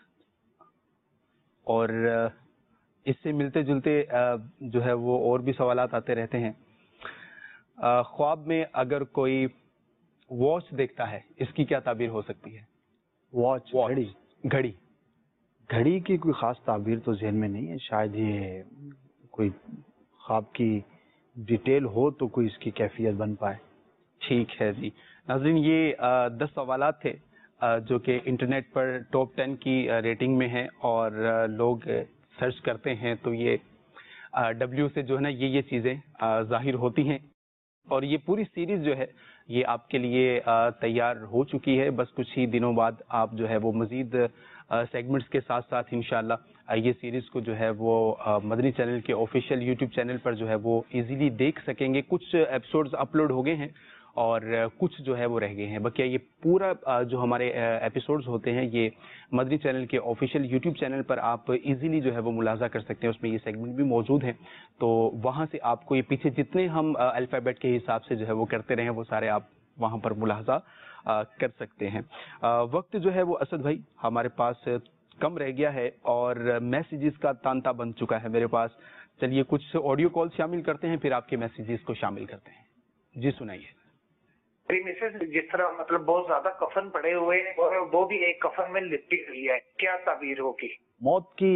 اور اس سے ملتے جلتے جو ہے وہ اور بھی سوالات آتے رہتے ہیں. خواب میں اگر کوئی واچ دیکھتا ہے اس کی کیا تعبیر ہو سکتی ہے؟ واچ گھڑی. گھڑی گھڑی کی کوئی خاص تعبیر تو ذہن میں نہیں ہے، شاید یہ کوئی خواب کی ڈیٹیل ہو تو کوئی اس کی کیفیت بن پائے. ٹھیک ہے جی. ناظرین، یہ دس سوالات تھے جو کہ انٹرنیٹ پر ٹاپ ٹین کی ریٹنگ میں ہیں اور لوگ سرچ کرتے ہیں تو یہ ڈبلیو سے جو ہے نا یہ یہ چیزیں ظاہر ہوتی ہیں. اور یہ پوری سیریز جو ہے یہ آپ کے لیے تیار ہو چکی ہے. بس کچھ ہی دنوں بعد آپ جو ہے وہ مزید सेगमेंट्स के साथ साथ इंशाल्लाह ये सीरीज़ को जो है वो मदनी चैनल के ऑफिशियल यूट्यूब चैनल पर जो है वो इजीली देख सकेंगे। कुछ एपिसोड्स अपलोड हो गए हैं और कुछ जो है वो रह गए हैं। बाकी ये पूरा जो हमारे एपिसोड्स होते हैं ये मदनी चैनल के ऑफिशियल यूट्यूब चैनल पर आप इजीली जो है वो मुलाजा कर सकते हैं। उसमें ये सेगमेंट भी मौजूद हैं, तो वहाँ से आपको ये पीछे जितने हम अल्फ़ाबेट के हिसाब से जो है वो करते रहे वो सारे आप वहाँ पर मुलाजा कर सकते हैं। वक्त जो है वो असद भाई हमारे पास कम रह गया है और मैसेजेस का तांता बन चुका है मेरे पास। चलिए कुछ ऑडियो कॉल शामिल करते हैं, फिर आपके मैसेजेस को शामिल करते हैं। जी सुनाइए। मेरी मिसेज जिस तरह मतलब बहुत ज्यादा कफन पड़े हुए हैं और वो भी एक कफन में लिपटी हुई है, क्या ताबीर होगी? मौत की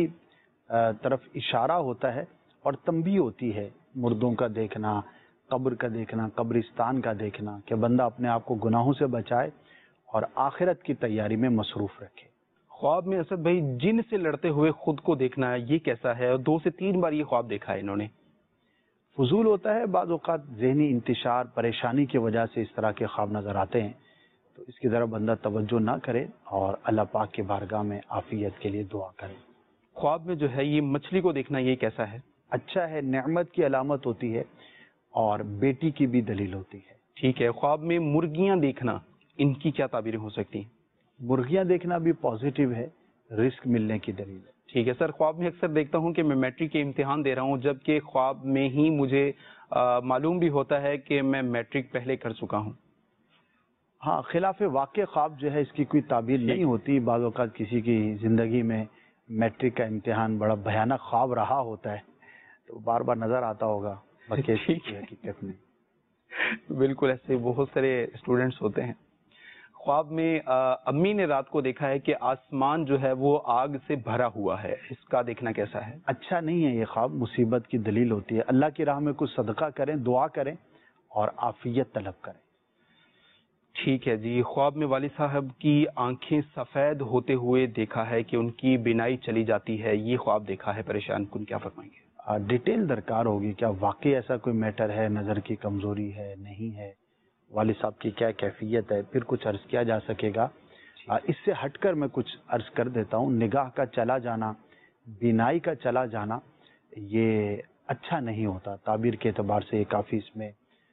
तरफ इशारा होता है और तंबीह होती है, मुर्दों का देखना, कब्र का देखना, कब्रिस्तान का देखना, कि बंदा अपने आप को गुनाहों से बचाए और आखिरत की तैयारी में मसरूफ रखे। ख्वाब में असद भाई जिन से लड़ते हुए खुद को देखना ये कैसा है? और दो से तीन बार ये ख्वाब देखा है इन्होंने। फजूल होता है, बाज़ औक़ात ज़हनी इंतशार परेशानी की वजह से इस तरह के ख्वाब नज़र आते हैं, तो इसकी तरफ बंदा तवज्जो ना करे और अल्लाह पाक के बारगाह में आफियत के लिए दुआ करे। ख्वाब में जो है ये मछली को देखना ये कैसा है? अच्छा है, नेमत की अलामत होती है और बेटी की भी दलील होती है। ठीक है। ख्वाब में मुर्गियां देखना, इनकी क्या ताबीरें हो सकती हैं? मुर्गियां देखना भी पॉजिटिव है, रिस्क मिलने की दलील है। ठीक है सर। ख्वाब में अक्सर देखता हूं कि मैं मैट्रिक के इम्तिहान दे रहा हूं, जबकि ख्वाब में ही मुझे मालूम भी होता है कि मैं मैट्रिक पहले कर चुका हूं। हाँ, खिलाफ वाक़े ख्वाब जो है इसकी कोई ताबीर नहीं होती। बाज़ औक़ात किसी की ज़िंदगी में मैट्रिक का इम्तिहान बड़ा भयानक ख्वाब रहा होता है, तो बार बार नज़र आता होगा, बाकी हकीकत में बिल्कुल ऐसे बहुत सारे स्टूडेंट्स होते हैं। ख्वाब में आ, अम्मी ने रात को देखा है कि आसमान जो है वो आग से भरा हुआ है, इसका देखना कैसा है? अच्छा नहीं है ये ख्वाब, मुसीबत की दलील होती है। अल्लाह की राह में कुछ सदका करें, दुआ करें और आफियत तलब करें। ठीक है जी। ख्वाब में वालिद साहब की आंखें सफ़ेद होते हुए देखा है कि उनकी बिनाई चली जाती है, ये ख्वाब देखा है, परेशान कुन, क्या फरमाएंगे? डिटेल दरकार होगी, क्या वाकई ऐसा कोई मैटर है, नज़र की कमज़ोरी है, नहीं है, वालिद साहब की क्या कैफियत है, फिर कुछ अर्ज़ किया जा सकेगा। इससे हटकर मैं कुछ अर्ज़ कर देता हूँ। निगाह का चला जाना, बिनाई का चला जाना, ये अच्छा नहीं होता। ताबीर के एतबार से ये काफ़ी इसमें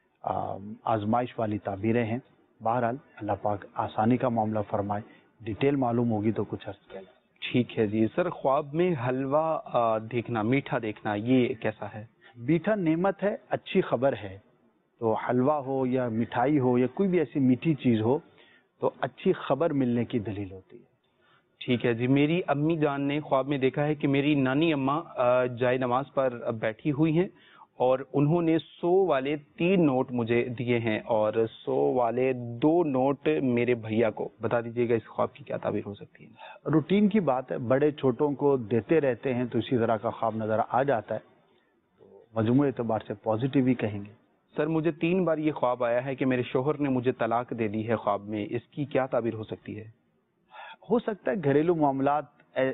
आजमाइश वाली ताबीरें हैं। बहरहाल अल्लाह पाक आसानी का मामला फरमाए, डिटेल मालूम होगी तो कुछ अर्ज़ किया जाए। ठीक है जी। सर ख्वाब में हलवा देखना, मीठा देखना, ये कैसा है? मीठा नेमत है, अच्छी खबर है, तो हलवा हो या मिठाई हो या कोई भी ऐसी मीठी चीज़ हो तो अच्छी खबर मिलने की दलील होती है। ठीक है जी। मेरी अम्मी जान ने ख्वाब में देखा है कि मेरी नानी अम्मा जाए नमाज पर बैठी हुई हैं और उन्होंने सौ वाले तीन नोट मुझे दिए हैं और सौ वाले दो नोट मेरे भैया को। बता दीजिएगा इस ख्वाब की क्या ताबीर हो सकती है? रूटीन की बात है, बड़े छोटों को देते रहते हैं तो इसी तरह का ख्वाब नज़र आ जाता है, तो मजमूई एतबार से पॉजिटिव ही कहेंगे। सर मुझे तीन बार ये ख्वाब आया है कि मेरे शोहर ने मुझे तलाक दे दी है ख्वाब में, इसकी क्या ताबीर हो सकती है? हो सकता है घरेलू मामलात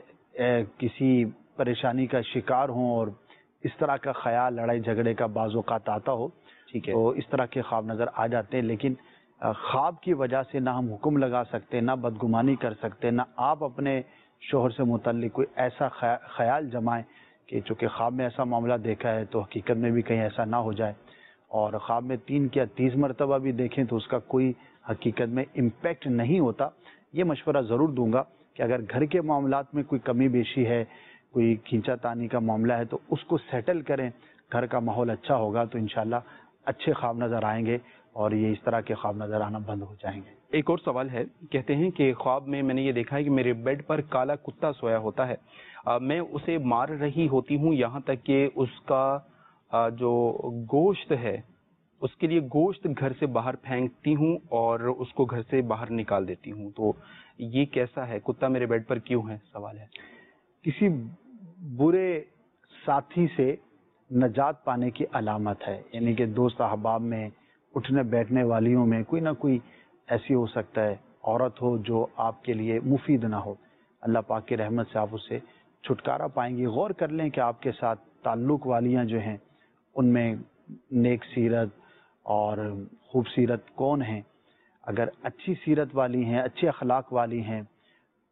किसी परेशानी का शिकार हों और इस तरह का ख्याल लड़ाई झगड़े का बाज़ औक़ात आता हो। ठीक है। तो इस तरह के ख्वाब नज़र आ जाते हैं, लेकिन ख्वाब की वजह से ना हम हुक्म लगा सकते, ना बदगुमानी कर सकते, ना आप अपने शोहर से मुतल्लिक कोई ऐसा ख्याल जमाएं कि चूँकि ख्वाब में ऐसा मामला देखा है तो हकीकत में भी कहीं ऐसा ना हो जाए। और ख्वाब में तीन या तीस मरतबा भी देखें तो उसका कोई हकीकत में इम्पेक्ट नहीं होता। ये मशवरा ज़रूर दूंगा कि अगर घर के मामलात में कोई कमी बेशी है, कोई खींचा तानी का मामला है तो उसको सेटल करें, घर का माहौल अच्छा होगा तो इंशाल्लाह अच्छे ख्वाब नज़र आएंगे और ये इस तरह के ख्वाब नज़र आना बंद हो जाएंगे। एक और सवाल है, कहते हैं कि ख्वाब में मैंने ये देखा है कि मेरे बेड पर काला कुत्ता सोया होता है, आ, मैं उसे मार रही होती हूँ, यहाँ तक कि उसका आ, जो गोश्त है उसके लिए गोश्त घर से बाहर फेंकती हूँ और उसको घर से बाहर निकाल देती हूँ। तो ये कैसा है? कुत्ता मेरे बेड पर क्यों है? सवाल है। किसी बुरे साथी से नजात पाने की अलामत है, यानी कि दोस्त अहबाब में, उठने बैठने वालियों में कोई ना कोई ऐसी हो सकता है औरत हो जो आपके लिए मुफीद ना हो। अल्लाह पाक की रहमत से आप उससे छुटकारा पाएंगे। गौर कर लें कि आपके साथ ताल्लुक़ वालियाँ जो हैं उनमें नेक सीरत और खूबसीरत कौन हैं। अगर अच्छी सीरत वाली हैं, अच्छे अखलाक वाली हैं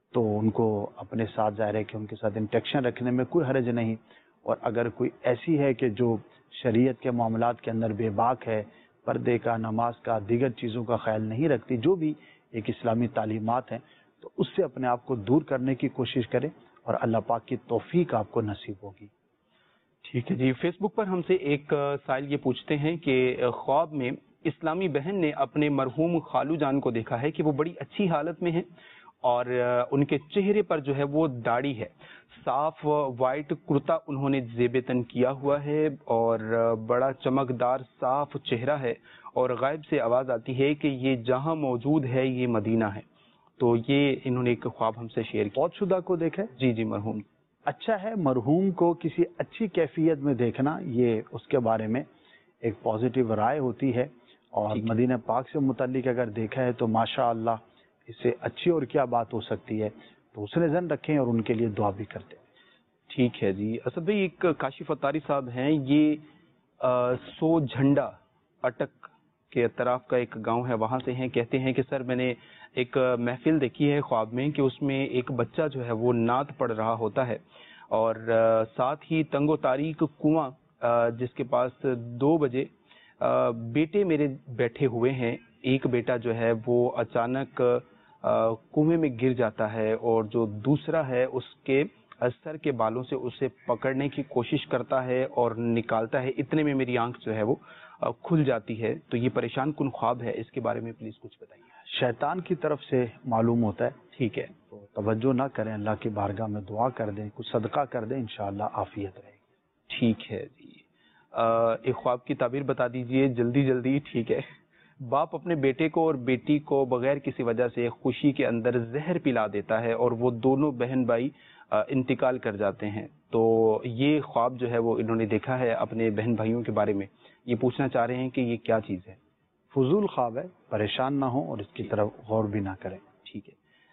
تو ان کو اپنے ساتھ ظاہر ہے کہ ان کے ساتھ انٹریکشن رکھنے میں کوئی حرج نہیں. اور اگر کوئی ایسی ہے کہ جو شریعت کے معاملات کے اندر بے باک ہے، پردے کا، نماز کا، دیگر چیزوں کا خیال نہیں رکھتی، جو بھی ایک اسلامی تعلیمات ہیں، تو اس سے اپنے آپ کو دور کرنے کی کوشش کریں اور اللہ پاک کی توفیق آپ کو نصیب ہوگی. ٹھیک ہے جی. فیس بک پر ہم سے ایک سائل یہ پوچھتے ہیں کہ خواب میں اسلامی بہن نے اپنے مرحوم خالو جان کو دیکھا ہے کہ وہ بڑی اچھی حالت میں ہیں اور ان کے چہرے پر جو ہے وہ داڑھی ہے، صاف وائٹ کرتا انہوں نے زیب تن کیا ہوا ہے اور بڑا چمکدار صاف چہرہ ہے، اور غائب سے آواز آتی ہے کہ یہ جہاں موجود ہے یہ مدینہ ہے. تو یہ انہوں نے ایک خواب ہم سے شیئر کیا. فوت شدہ کو دیکھا ہے؟ جی جی مرحوم. اچھا ہے، مرحوم کو کسی اچھی کیفیت میں دیکھنا، یہ اس کے بارے میں ایک پازیٹیو رائے ہوتی ہے. اور مدینہ پاک سے متعلق اگر دیکھا ہے تو ماشاء اللہ اس سے اچھی اور کیا بات ہو سکتی ہے. تو حسن ظن رکھیں اور ان کے لیے دعا بھی کرتے ہیں. ٹھیک ہے جی. اسد بھائی ایک کاشف اتاری صاحب ہیں، یہ سو جھنڈا اٹک کے اطراف کا ایک گاؤں ہے، وہاں سے ہیں. کہتے ہیں کہ سر میں نے ایک محفل دیکھی ہے خواب میں کہ اس میں ایک بچہ جو ہے وہ نعت پڑھ رہا ہوتا ہے اور ساتھ ہی تنگ و تاریک کنواں جس کے پاس دو بجے بیٹے میرے بیٹھے ہوئے ہیں. ایک بیٹا جو ہے وہ اچانک کنویں میں گر جاتا ہے اور جو دوسرا ہے اس کے سر کے بالوں سے اسے پکڑنے کی کوشش کرتا ہے اور نکالتا ہے. اتنے میں میری آنکھ جو ہے وہ کھل جاتی ہے. تو یہ پریشان کن خواب ہے، اس کے بارے میں پلیز کچھ بتائیے. شیطان کی طرف سے معلوم ہوتا ہے. ٹھیک ہے، تو توجہ نہ کریں، اللہ کی بارگاہ میں دعا کر دیں، کچھ صدقہ کر دیں، انشاءاللہ عافیت رہے گی. ٹھیک ہے جی. ایک خواب کی تعبیر بتا دیجئے جلدی جلدی. ٹھیک ہے. باپ اپنے بیٹے کو اور بیٹی کو بغیر کسی وجہ سے خوشی کے اندر زہر پلا دیتا ہے اور وہ دونوں بہن بھائی انتقال کر جاتے ہیں. تو یہ خواب جو ہے وہ انہوں نے دیکھا ہے اپنے بہن بھائیوں کے بارے میں. یہ پوچھنا چاہ رہے ہیں کہ یہ کیا چیز ہے. فضول خواب ہے، پریشان نہ ہوں اور اس کی طرف غور بھی نہ کریں. ٹھیک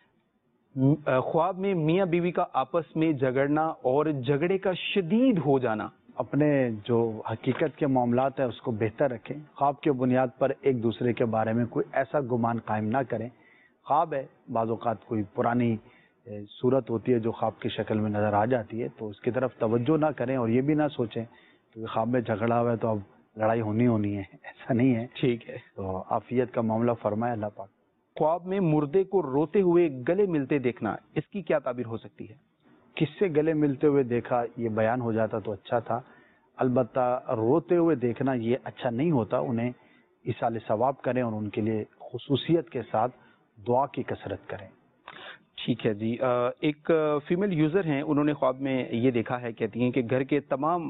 ہے. خواب میں میاں بیوی کا آپس میں جھگڑنا اور جھگڑے کا شدید ہو جانا. اپنے جو حقیقت کے معاملات ہیں اس کو بہتر رکھیں. خواب کے بنیاد پر ایک دوسرے کے بارے میں کوئی ایسا گمان قائم نہ کریں. خواب ہے، بعض اوقات کوئی پرانی صورت ہوتی ہے جو خواب کی شکل میں نظر آ جاتی ہے، تو اس کی طرف توجہ نہ کریں اور یہ بھی نہ سوچیں کہ خواب میں جھگڑا ہوا ہے تو اب لڑائی ہونی ہونی ہے. ایسا نہیں ہے. ٹھیک ہے. تو عافیت کا معاملہ فرمائے اللہ پاک. خواب میں مردے کو روتے ہوئے گلے ملتے دیکھنا، اس کی کیا تعبیر ہو سکتی ہے؟ کس سے گلے ملتے ہوئے دیکھا یہ بیان ہو جاتا تو اچھا تھا. البتہ روتے ہوئے دیکھنا یہ اچھا نہیں ہوتا. انہیں ایصال ثواب کریں اور ان کے لیے خصوصیت کے ساتھ دعا کی کثرت کریں. ٹھیک ہے جی. ایک فیمیل یوزر ہیں، انہوں نے خواب میں یہ دیکھا ہے، کہتی ہیں کہ گھر کے تمام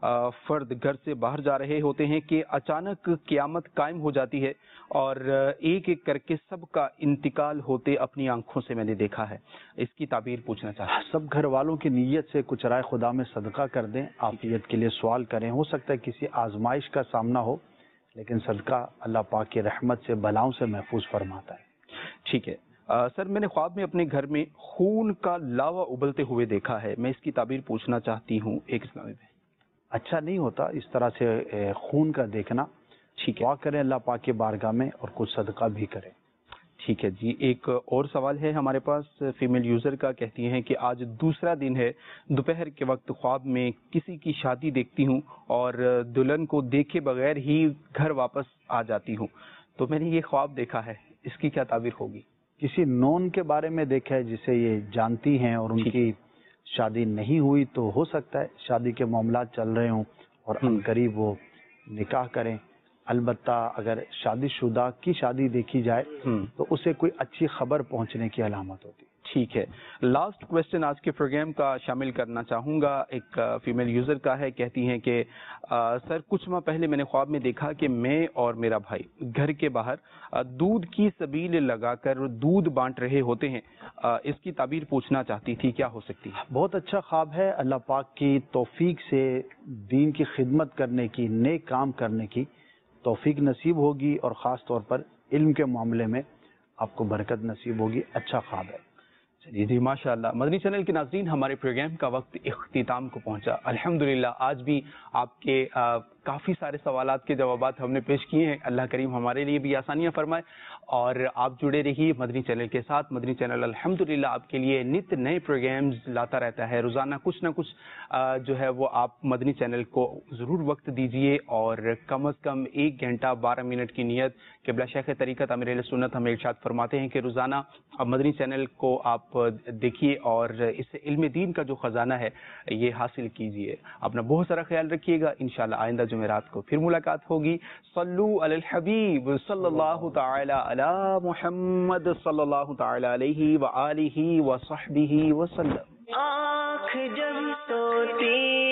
فرد گھر سے باہر جا رہے ہوتے ہیں کہ اچانک قیامت قائم ہو جاتی ہے اور ایک ایک کر کے سب کا انتقال ہوتے اپنی آنکھوں سے میں نے دیکھا ہے. اس کی تعبیر پوچھنا چاہتا ہوں. سب گھر والوں کی نیت سے کچھ رائے خدا میں صدقہ کر دیں، عافیت کے لیے سوال کریں. ہو سکتا ہے کسی آزمائش کا سامنا ہو، لیکن صدقہ اللہ پاک کی رحمت سے بلاؤں سے محفوظ فرماتا ہے. ٹھیک ہے. سر میں نے خواب میں اپنے گھر میں خون کا لاوا ابلتے ہوئے دیکھا ہے. میں اس کی تعبیر پوچھنا چاہتی ہوں. ایک اسلامی میں اچھا نہیں ہوتا اس طرح سے خون کا دیکھنا. ٹھیک ہے. دعا کریں اللہ پاک کی بارگاہ میں اور کچھ صدقہ بھی کریں. ٹھیک ہے جی. ایک اور سوال ہے ہمارے پاس فیمیل یوزر کا. کہتی ہیں کہ آج دوسرا دن ہے، دوپہر کے وقت خواب میں کسی کی شادی دیکھتی ہوں اور دلہن کو دیکھے بغیر ہی گھر واپس آ جاتی ہوں. تو میں نے یہ خواب دیکھا ہے، اس کی کیا تعبیر ہوگی؟ کسی نون کے بارے میں دیکھا ہے جسے یہ جانتی ہیں اور ان کی شادی نہیں ہوئی، تو ہو سکتا ہے شادی کے معاملات چل رہے ہوں اور ان قریب وہ نکاح کریں. البتہ اگر شادی شدہ کی شادی دیکھی جائے تو اسے کوئی اچھی خبر پہنچنے کی علامت ہوتی ہے. ٹھیک ہے. لاسٹ کوشچن آج کے پروگرام کا شامل کرنا چاہوں گا. ایک فیمیل یوزر کا ہے. کہتی ہیں کہ سر کچھ ماہ پہلے میں نے خواب میں دیکھا کہ میں اور میرا بھائی گھر کے باہر دودھ کی سبیل لگا کر دودھ بانٹ رہے ہوتے ہیں. اس کی تعبیر پوچھنا چاہتی تھی، کیا ہو سکتی ہے؟ بہت اچھا خواب ہے. اللہ پاک کی توفیق سے دین کی خدمت کرنے کی، نیک کام کرنے کی توفیق نصیب ہوگی اور خاص طور پر علم کے معاملے میں آپ کو برکت نصیب ہوگی. اچھا خواب ہے. چلیے جی ماشاء اللہ. مدنی چینل کے ناظرین، ہمارے پروگرام کا وقت اختتام کو پہنچا. الحمدللہ آج بھی آپ کے کافی سارے سوالات کے جوابات ہم نے پیش کیے ہیں. اللہ کریم ہمارے لیے بھی آسانیاں فرمائے. اور آپ جڑے رہیے مدنی چینل کے ساتھ. مدنی چینل الحمدللہ آپ کے لیے نت نئے پروگرامز لاتا رہتا ہے. روزانہ کچھ نہ کچھ جو ہے وہ آپ مدنی چینل کو ضرور وقت دیجیے, اور کم از کم ایک گھنٹہ بارہ منٹ کی نیت. قبلہ شیخ طریقت امیر اہل سنت ہمیں ارشاد فرماتے ہیں کہ روزانہ مدنی چینل کو آپ دیکھیے اور اس سے علم دین کا جو خزانہ ہے یہ حاصل کیجیے. اپنا بہت سارا خیال رکھیے گا. انشاءاللہ آئندہ جمعرات کو پھر ملاقات ہوگی. صلو علی الحبیب صلی اللہ تعالی علی محمد صلی اللہ تعالی علیہ وآلہ وصحبہ وسلم. آنکھ جب سوتی